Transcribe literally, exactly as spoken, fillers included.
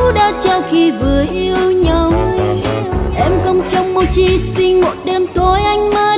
dấu đã trao khi vừa yêu nhau. Em không trong một chi sinh một đêm tối anh mơ